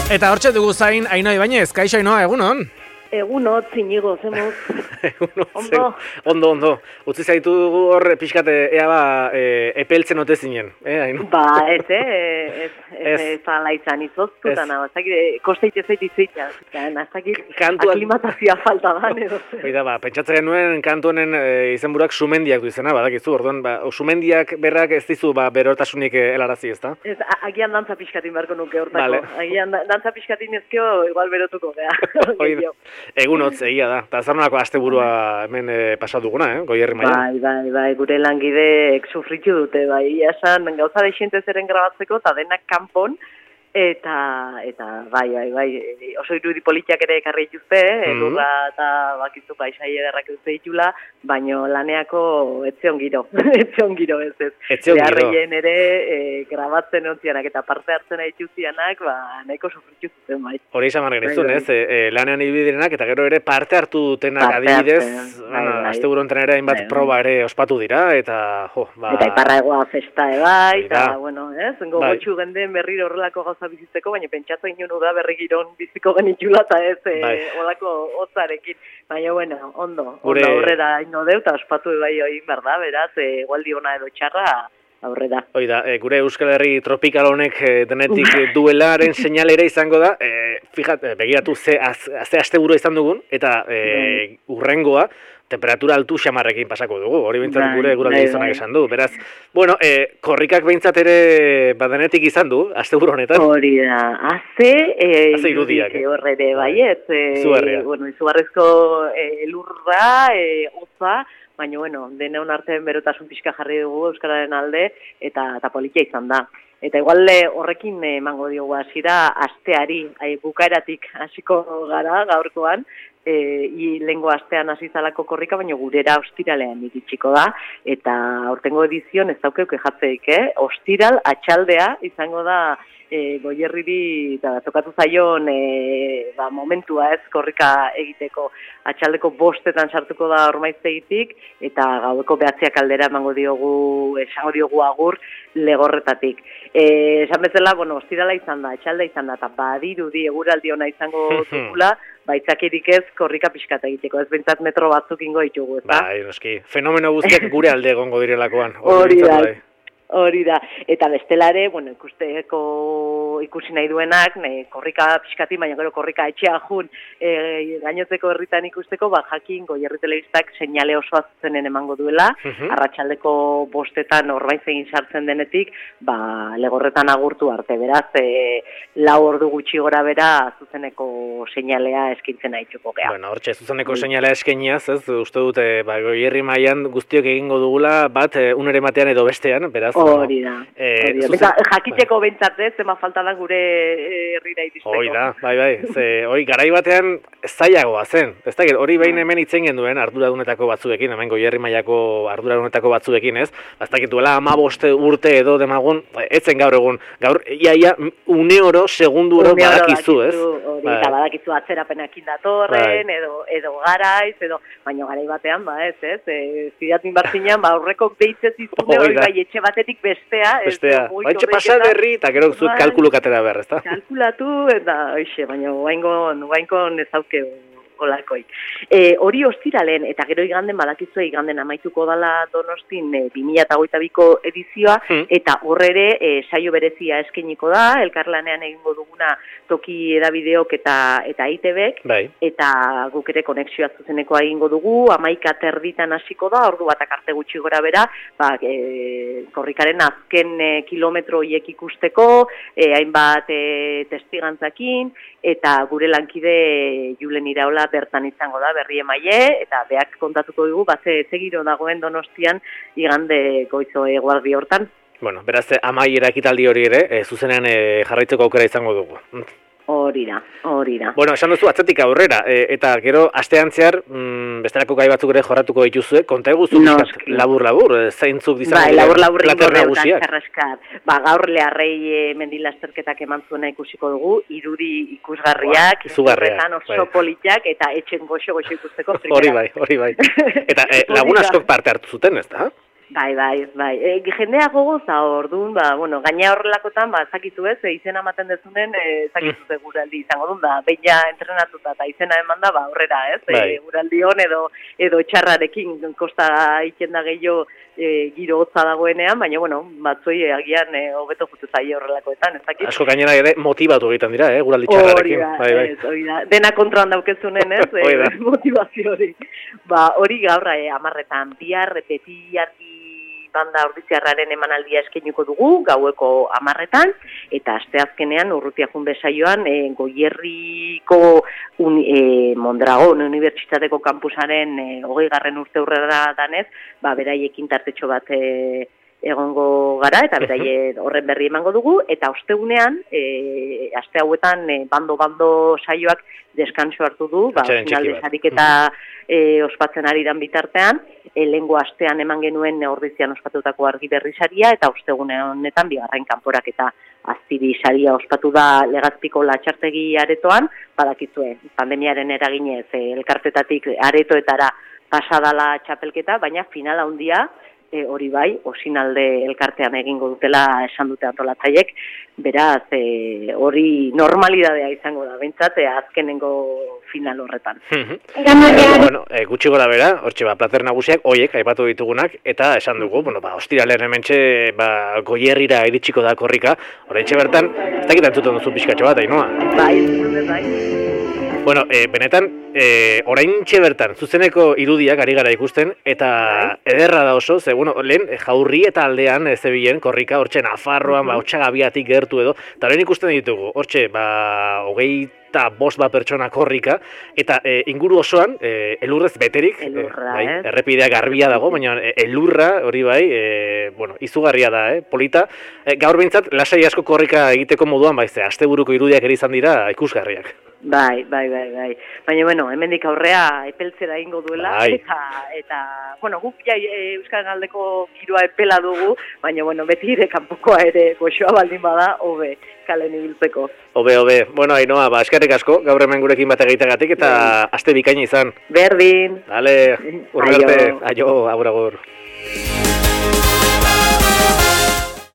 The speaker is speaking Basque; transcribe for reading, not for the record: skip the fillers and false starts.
Eta hortxe dugu zain Ainhoa Ibañez, kaixo Ainhoa, egunon? Egunot, zinigo, zemuz. Ondo. Utzi zaitu dugu hor pixkate ea epeltzen ote zinen, Ainhoa? Ba, ez ala izan izoztutan, kosteite zeitizitza. Aklimatazioa falta ban, edo. Oida, pentsatzen genuen kantu honen izenburuak Sumendiak du izena, badakizu, orduan, Sumendiak berrak ez dizu berortasunik helarazi, ezta? Ez, agian dantza pixkatin beharko nuke hortako. Agian dantza pixkatin ezkio, igual berotuko, Oida. Egunotz, egia da. Eta zarnako asteburua hemen pasatuguna, Goierri mailan. Bai, gure langideek sufritu dute, bai. Esan, gauza deixente zeren grabatzeko, eta denak kanpon, eta bai, oso irudi politiak ere ekarri dituzte, lurra eta bakizu paisai ederrak dute ditula, baino laneako etzion giro, etzion giro. Beharreien ere grabatzen ontzianak eta parte hartzen dituztianak, nahiko sufritu zuten, bai. Hori izan margenizun, ez? Lanean ibidirenak eta gero ere parte hartu dutenak adibidez, asteburu honetan ere hainbat proba ere ospatu dira, eta Eta iparraegoa festa, bai, eta, bueno, gogotxu genden berriro horrelako gauza bizitzeko, baina pentsatu inoen da berri giron biziko genitxula eta ez olako hotzarekin. Baina, bueno, ondo aurrera ino deu, eta ospatu bai oin berda, beraz, gualdi ona edo txarra aurrera. Oida, gure Euskal Herri tropikal honek denetik duelaren seinalera izango da, begiratu ze asteburu izan dugun, eta urrengoa, temperatura altu xamarrekin pasako dugu, hori bintzat gure guraldi izanak esan du. Beraz, bueno, korrikak behintzat ere badenetik izan du, asteburu honetan. Hori da, haze irudiak. Horrere, baiet. Izugarrezko lurra, hotza, baina, bueno, deneon artean berotasun pixka jarri dugu Euskararen alde, eta politia izan da. Eta igual horrekin emango diogu hasiera asteari, bukaeratik hasiko gara gaurkoan, lehengo astean hasi zalako korrika, baina gurera ostiralean iritsiko da, eta aurtengo edizion ez daukeuke jatzeik, ostiral atxaldea izango da Goierriri eta tokatu zaion momentua ez korrika egiteko. Atxaldeko 5:00 sartuko da Ormaiztegitik eta gaueko 9:00 aldera esango diogu agur Legorretatik. Esan bezala, bueno, ostirala izan da, atxalda izan da, eta badirudi eguraldi ona izango dugula, baitzakirik ez korrika pixkat egiteko, ez bentsat metro batzuk ingo ditugu, ez da? Bai, noski, fenomeno guztiak gure alde egongo direlakoan. Hori da, eta bestelare, bueno, ikusi nahi duenak, korrika pixkati, baina gero korrika etxea jun, gainotzeko herritan ikusteko, jakin Goierri Telebistak seinale osoa zuzenen emango duela, arratsaldeko 5:00 Ormaiztegin sartzen denetik, Legorretan agurtu arte, beraz, 4 ordu gutxi gora bera zuzeneko seinalea eskintzen haituko gea. Bueno, hortxe, zuzeneko seinalea eskeniaz, ez, uste dute, Goierri mailan guztiok egingo dugula, bat, unere batean edo bestean, beraz, hori da. Jakiteko bentsatez, zema falta da gure herrira iristeko. Hori da, bai, garai batean zailagoa zen. Ez da, hori behin hemen itzen genduen arduradunetako batzuekin, hemen Goierri mailako arduradunetako batzuekin, ez? Ez dakit duela 15 urte edo demagun, etzen gaur egun, iaia une oro, segundu oro badakizu, ez? Eta badakizu atzerapenakin datorren, edo garaiz, baina garai batean, ez? Zidatin bat zinean, aurreko deitzez izune hori bai etxe batetik bestea. Baitxe pasa berri, eta gero zuek kalkuluk atera behar, ezta? Kalkulatu, eta baina guainkon ez auke olakoik. Hori ostiralen, eta gero iganden, badakizue iganden amaituko dala Donostin 2022ko edizioa, eta horre saio berezia eskeniko da, elkarlanean egingo duguna toki edabideok eta ITBek, eta guk ere konexioa zuzenekoa egingo dugu, 11:30 hasiko da, ordu batak arte gutxi gora bera, korrikaren azken kilometro hiek ikusteko, hainbat testigantzakin, eta gure lankide Julen Iraola bertan izango da, berri emaile, eta beak kontatuko dugu, zegiro dagoen Donostian igande goizo eguardi hortan. Bueno, beraz, amaiera ekitaldi hori ere, zuzenean jarraitzeko aukera izango dugu. Hori da. Bueno, esan duzu atzetik aurrera, eta gero astean zehar, bestelako gai batzuk ere jorratuko dituzue, konta eguzu labur-labur, zeintzuk dizan labur-labur gaur leharrei mendilasterketak eman zuena ikusiko dugu, irudi ikusgarriak, oso politiak, eta etxen goxo ikusteko. Hori bai. Eta lagun askok parte hartu zuten, ez da? Bai. Jendea gogoza orduan, bueno, gaina horrelakotan, zakizu ez, izena ematen dezunen, zakizu ze guraldi izango duen, behin entrenatuta eta izena eman da, horrera ez, guraldi hon edo txarrarekin kosta iken da gehiago giro hotza dagoenean, baina, bueno, batzoi agian hobeto jutu zaie horrelakoetan, ez dakit. Asko gainera ere motibatu egiten dira, guraldi txarrarekin. Hori da, dena kontroan daukezunen ez, motivazio hori. Hori gaur 10:00 bihar, beti banda Ordiziarraren emanaldia eskainiko dugu, gaueko 10:00, eta asteazkenean Urrutia Junbe saioan Goierriko Mondragon Unibertsitateko kampusaren 20. urte urrera danez, beraiekin tartetxo bat egongo gara, eta beraie horren berri emango dugu, eta ostegunean, aste hauetan bando saioak deskanso hartu du, finalde sariketa ospatzen ari dan bitartean, lehengo astean eman genuen Ordizian ospatutako argi berri saria, eta ostegune honetan bigarren kanporak eta aztiri saria ospatu da Legazpiko Latxartegi aretoan, badakizue, pandemiaren eraginez elkartetatik aretoetara pasadala txapelketa, baina finala handia, hori bai, Osinalde elkartean egingo dutela esan dute antolatzaiek, beraz, hori normalidadea izango da, bentsat, azkenengo final horretan. Bueno, gutxi gora bera, hortxe plater nagusiak, oiek, aipatu ditugunak, eta esan dugu, ostiralean hementxe, Goierrira iritsiko da korrika, oraintxe bertan, ez dakit entzuten duzu pixkatxo bat, Ainhoa? Bai. Bueno, benetan, oraintxe bertan, zuzeneko irudiak ari gara ikusten, eta ederra da oso, ze, lehen, Jaurri eta aldean zebilen korrika, hortxe Nafarroan, Otxagabiatik gertu edo, eta orain ikusten ditugu, hortxe, 25 pertsona korrika, eta inguru osoan, elurrez beterik, errepidea garbia dago, baina elurra, hori bai, izugarria da, polita. Gaur behintzat, lasai asko korrika egiteko moduan, asteburuko irudiak ere izan dira ikusgarriak. Bai. Baina, hemendik aurrea epeltzera ingo duela, eta, guk Euskal Galdeko giroa epela dugu, baina, beti ere kanpokoa ere goxoa baldin bada, hobe, kalen ibiltzeko. Hobe. Ainhoa, eskerrik asko, gaur hemen gurekin bat egiteagatik, eta aste bikaina izan. Berdin. Dale, urrarte, aio, agur.